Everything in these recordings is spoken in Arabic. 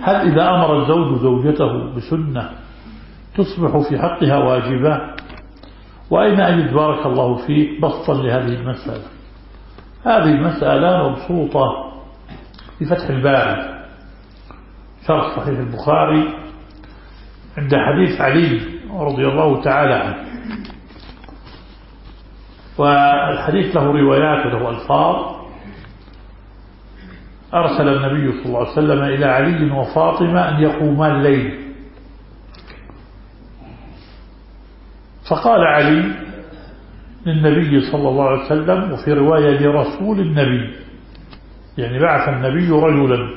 هل إذا أمر الزوج زوجته بسنة تصبح في حقها واجبة؟ وأين أجد بارك الله فيك بسطا لهذه المسألة؟ هذه المسألة مبسوطة في فتح الباري شرح صحيح البخاري عند حديث علي رضي الله تعالى عنه، والحديث له روايات وله ألفاظ. أرسل النبي صلى الله عليه وسلم إلى علي وفاطمة أن يقوما الليل، فقال علي للنبي صلى الله عليه وسلم، وفي رواية لرسول النبي، يعني بعث النبي رجلا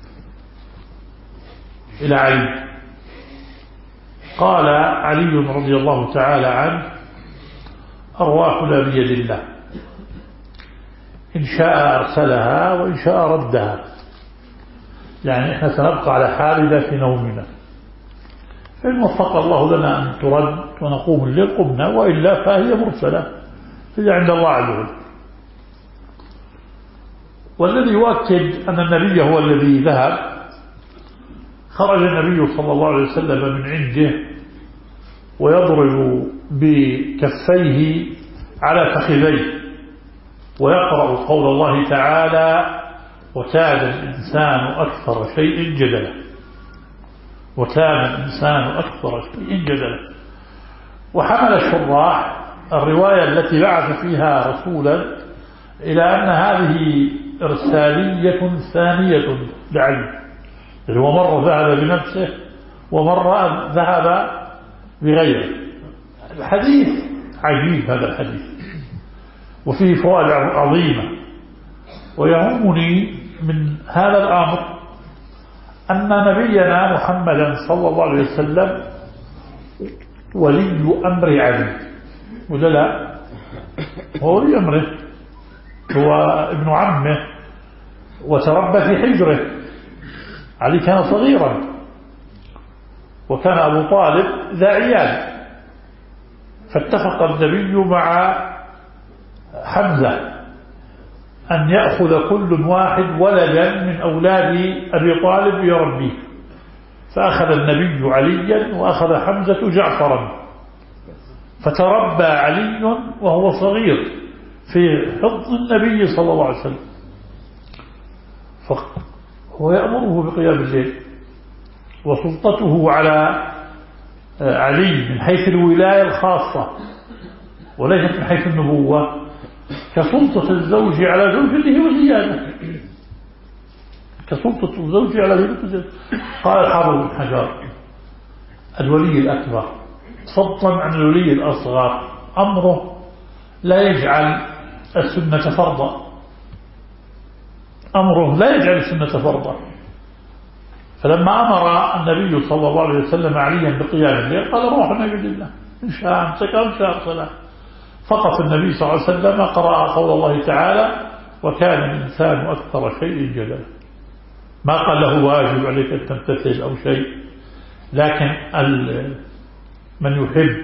إلى علي، قال علي رضي الله تعالى عنه: أرواحنا بيد الله، إن شاء أرسلها وإن شاء ردها، يعني إحنا سنبقى على حالنا في نومنا، فإن وفق الله لنا أن ترد ونقوم الليل قمنا، وإلا فهي مرسلة، هي عند الله عز وجل. والذي يؤكد أن النبي هو الذي ذهب، خرج النبي صلى الله عليه وسلم من عنده ويضرب بكفيه على فخذيه ويقرأ قول الله تعالى: وكان الإنسان أكثر شيء جدلا، وكان الإنسان أكثر شيء جدلا. وحمل الشراح الرواية التي بعث فيها رسولا إلى أن هذه إرسالية ثانية لعلي، يعني هو مرة ذهب بنفسه ومرة ذهب بغيره. الحديث عجيب هذا الحديث، وفيه فوائد عظيمة. ويهمني من هذا الأمر أن نبينا محمدا صلى الله عليه وسلم ولي أمر علي، ولا لا؟ هو ولي أمره، هو ابن عمه وتربى في حجره. علي كان صغيرا، وكان أبو طالب ذا عيال، فاتفق النبي مع حمزة أن يأخذ كل واحد ولدا من أولاد أبي طالب يربيه، فأخذ النبي عليا وأخذ حمزة جعفرا، فتربى علي وهو صغير في حضن النبي صلى الله عليه وسلم، فهو يأمره بقيام الليل، وسلطته على علي من حيث الولاية الخاصة وليست من حيث النبوة كسلطة الزوج على زوجته وزيادة، كسلطة الزوج على زوجته وزيادة. قال الحافظ بن حجر: الولي الأكبر فضلا عن الولي الأصغر أمره لا يجعل السنة فرضا، أمره لا يجعل السنة فرضا. فلما أمر النبي صلى الله عليه وسلم عليا بقيام الليل قال: روحنا بيد الله، إن شاء أمسك وإن شاء أرسله. فقط النبي صلى الله عليه وسلم قرأ قول الله تعالى: وكان الإنسان أكثر شيء جدلا، ما قال له واجب عليك أن تمتثل أو شيء، لكن من يحب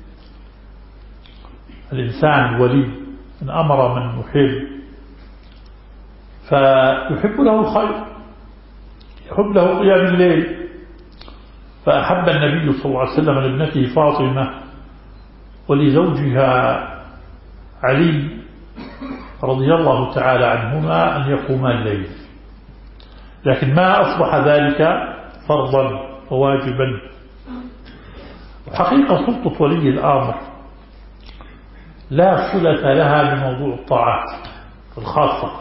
الإنسان ولي إن أمر من يحب فيحب له الخير، يحب له قيام الليل. فأحب النبي صلى الله عليه وسلم لابنته فاطمة ولزوجها علي رضي الله تعالى عنهما أن يقوما الليل، لكن ما أصبح ذلك فرضا وواجبا. وحقيقة سلطة ولي الأمر لا صلة لها بموضوع الطاعات الخاصة،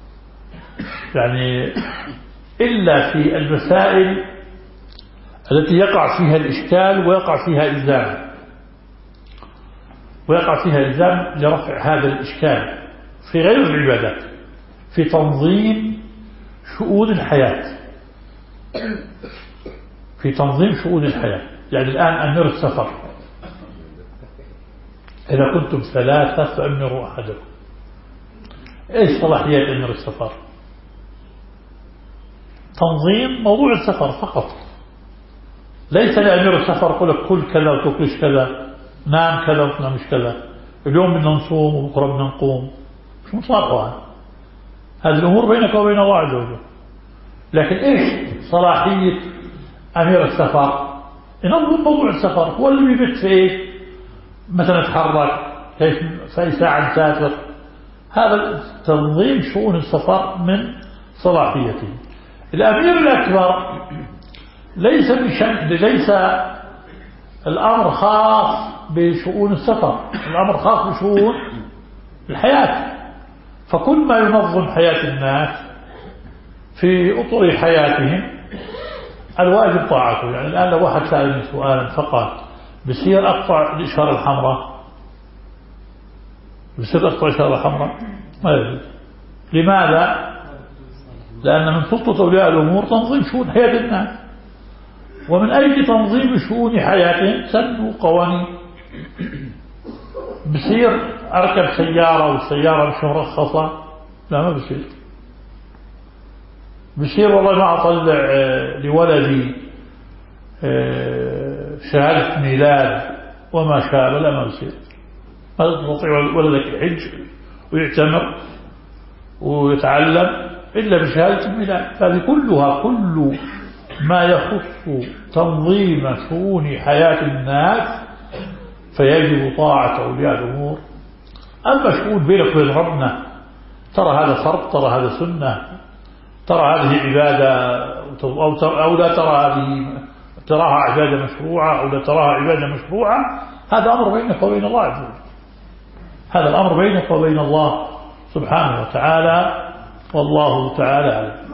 يعني إلا في المسائل التي يقع فيها الإشكال ويقع فيها إلزام، لرفع هذا الإشكال في غير العبادات، في تنظيم شؤون الحياة، يعني الآن أمير السفر، إذا كنتم ثلاثة فأمروا أحدكم، إيش صلاحيات أمير السفر؟ تنظيم موضوع السفر فقط، ليس لأمير السفر يقول لك كل كذا وتاكلش كذا، نام كذا وتنامش كذا، اليوم بدنا نصوم وبكره بدنا نقوم، مش مصالحة. هذه الأمور بينك وبين الله عز وجل، لكن إيش صلاحية أمير السفر؟ ينظم موضوع السفر، هو اللي بيبت في إيه؟ متى نتحرك، كيف في أي ساعة نسافر. هذا تنظيم شؤون السفر من صلاحيته. الأمير الأكبر ليس الأمر خاص بشؤون السفر، الأمر خاص بشؤون الحياة. فكل ما ينظم حياة الناس في أطر حياتهم الواجب طاعته. يعني الآن لو واحد سألني سؤالا فقال بصير أقطع الإشارة الحمراء، بصير أقطع الإشارة الحمراء؟ ما يجوز. لماذا؟ لأن من سلطة أولياء الأمور تنظيم شؤون حياة الناس، ومن أجل تنظيم شؤون حياتهم سنوا قوانين. بصير أركب سيارة والسيارة مش مرخصة؟ لا، ما بصير. بصير والله ما أطلع لولدي شهادة ميلاد وما شابه؟ لا، ما بصير. ما تستطيع ولدك يحج ويعتمر ويتعلم إلا بشهادة الميلاد. هذه كلها كل ما يخص تنظيم شؤون حياة الناس فيجب طاعة أولياء الأمور. أما شؤون بينك وبين ربنا، ترى هذا فرض، ترى هذا سنة، ترى هذه عبادة أو لا ترى هذه، تراها عبادة مشروعة أو لا تراها عبادة مشروعة، هذا أمر بينك وبين الله عز وجل. هذا الأمر بينك وبين الله سبحانه وتعالى، والله تعالى أعلم.